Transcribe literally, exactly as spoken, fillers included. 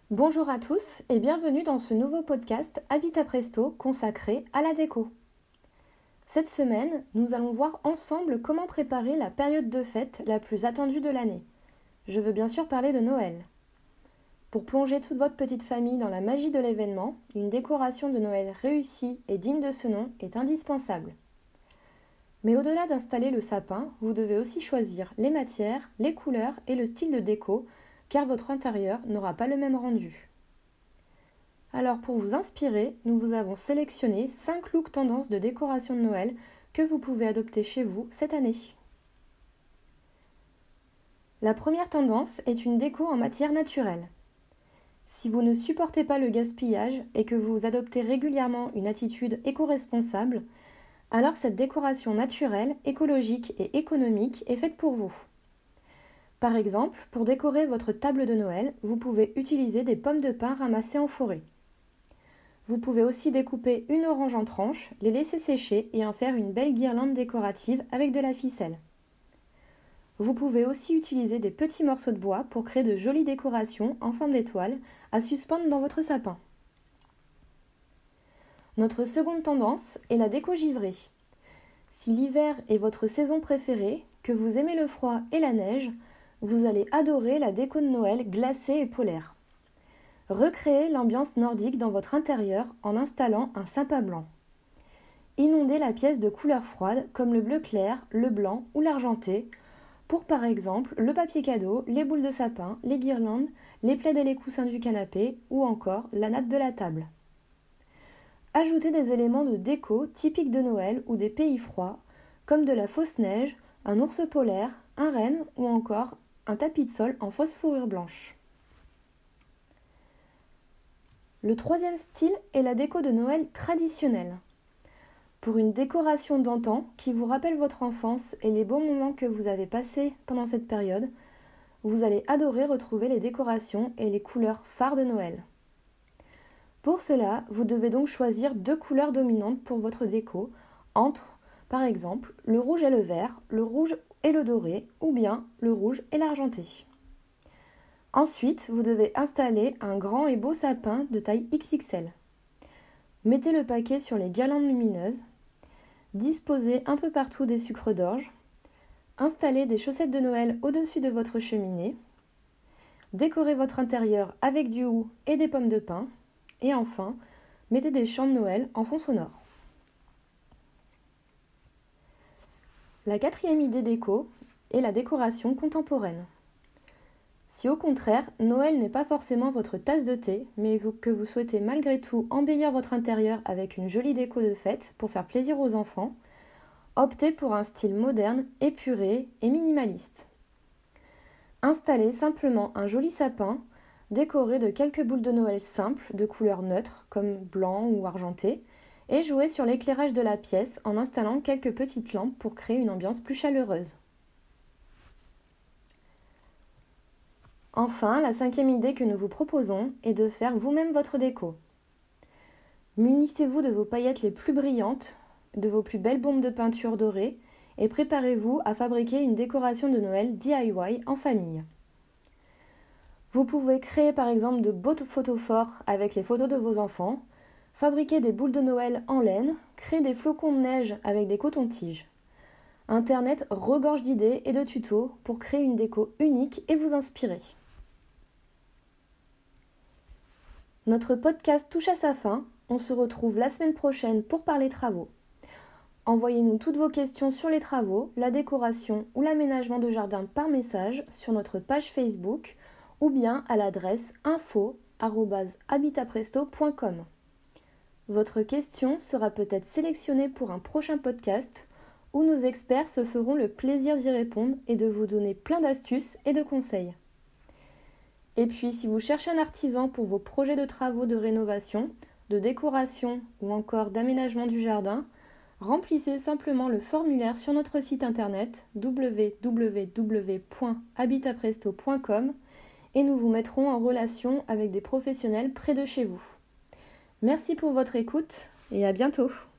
Bonjour à tous et bienvenue dans ce nouveau podcast Habitat Presto consacré à la déco. Cette semaine, nous allons voir ensemble comment préparer la période de fête la plus attendue de l'année. Je veux bien sûr parler de Noël. Pour plonger toute votre petite famille dans la magie de l'événement, une décoration de Noël réussie et digne de ce nom est indispensable. Mais au-delà d'installer le sapin, vous devez aussi choisir les matières, les couleurs et le style de déco, car votre intérieur n'aura pas le même rendu. Alors pour vous inspirer, nous vous avons sélectionné cinq looks tendances de décoration de Noël que vous pouvez adopter chez vous cette année. La première tendance est une déco en matière naturelle. Si vous ne supportez pas le gaspillage et que vous adoptez régulièrement une attitude éco-responsable, alors cette décoration naturelle, écologique et économique est faite pour vous. Par exemple, pour décorer votre table de Noël, vous pouvez utiliser des pommes de pin ramassées en forêt. Vous pouvez aussi découper une orange en tranches, les laisser sécher et en faire une belle guirlande décorative avec de la ficelle. Vous pouvez aussi utiliser des petits morceaux de bois pour créer de jolies décorations en forme d'étoile à suspendre dans votre sapin. Notre seconde tendance est la déco givrée. Si l'hiver est votre saison préférée, que vous aimez le froid et la neige, vous allez adorer la déco de Noël glacée et polaire. Recréez l'ambiance nordique dans votre intérieur en installant un sapin blanc. Inondez la pièce de couleurs froides comme le bleu clair, le blanc ou l'argenté pour par exemple le papier cadeau, les boules de sapin, les guirlandes, les plaids et les coussins du canapé ou encore la nappe de la table. Ajoutez des éléments de déco typiques de Noël ou des pays froids, comme de la fausse neige, un ours polaire, un renne ou encore un tapis de sol en fausse fourrure blanche. Le troisième style est la déco de Noël traditionnelle. Pour une décoration d'antan qui vous rappelle votre enfance et les bons moments que vous avez passés pendant cette période, vous allez adorer retrouver les décorations et les couleurs phares de Noël. Pour cela, vous devez donc choisir deux couleurs dominantes pour votre déco, entre, par exemple, le rouge et le vert, le rouge et le doré, ou bien le rouge et l'argenté. Ensuite, vous devez installer un grand et beau sapin de taille X X L. Mettez le paquet sur les guirlandes lumineuses, disposez un peu partout des sucres d'orge, installez des chaussettes de Noël au-dessus de votre cheminée, décorez votre intérieur avec du hou et des pommes de pin, et enfin, mettez des chants de Noël en fond sonore. La quatrième idée déco est la décoration contemporaine. Si au contraire, Noël n'est pas forcément votre tasse de thé, mais que vous souhaitez malgré tout embellir votre intérieur avec une jolie déco de fête pour faire plaisir aux enfants, optez pour un style moderne, épuré et minimaliste. Installez simplement un joli sapin, décoré de quelques boules de Noël simples de couleur neutre comme blanc ou argenté, et jouez sur l'éclairage de la pièce en installant quelques petites lampes pour créer une ambiance plus chaleureuse. Enfin, la cinquième idée que nous vous proposons est de faire vous-même votre déco. Munissez-vous de vos paillettes les plus brillantes, de vos plus belles bombes de peinture dorée et préparez-vous à fabriquer une décoration de Noël D I Y en famille. Vous pouvez créer par exemple de beaux photophores avec les photos de vos enfants, fabriquer des boules de Noël en laine, créer des flocons de neige avec des cotons-tiges. Internet regorge d'idées et de tutos pour créer une déco unique et vous inspirer. Notre podcast touche à sa fin. On se retrouve la semaine prochaine pour parler travaux. Envoyez-nous toutes vos questions sur les travaux, la décoration ou l'aménagement de jardin par message sur notre page Facebook ou bien à l'adresse info arobase habitatpresto point com. Votre question sera peut-être sélectionnée pour un prochain podcast où nos experts se feront le plaisir d'y répondre et de vous donner plein d'astuces et de conseils. Et puis, si vous cherchez un artisan pour vos projets de travaux de rénovation, de décoration ou encore d'aménagement du jardin, remplissez simplement le formulaire sur notre site internet w w w point habitatpresto point com et nous vous mettrons en relation avec des professionnels près de chez vous. Merci pour votre écoute et à bientôt.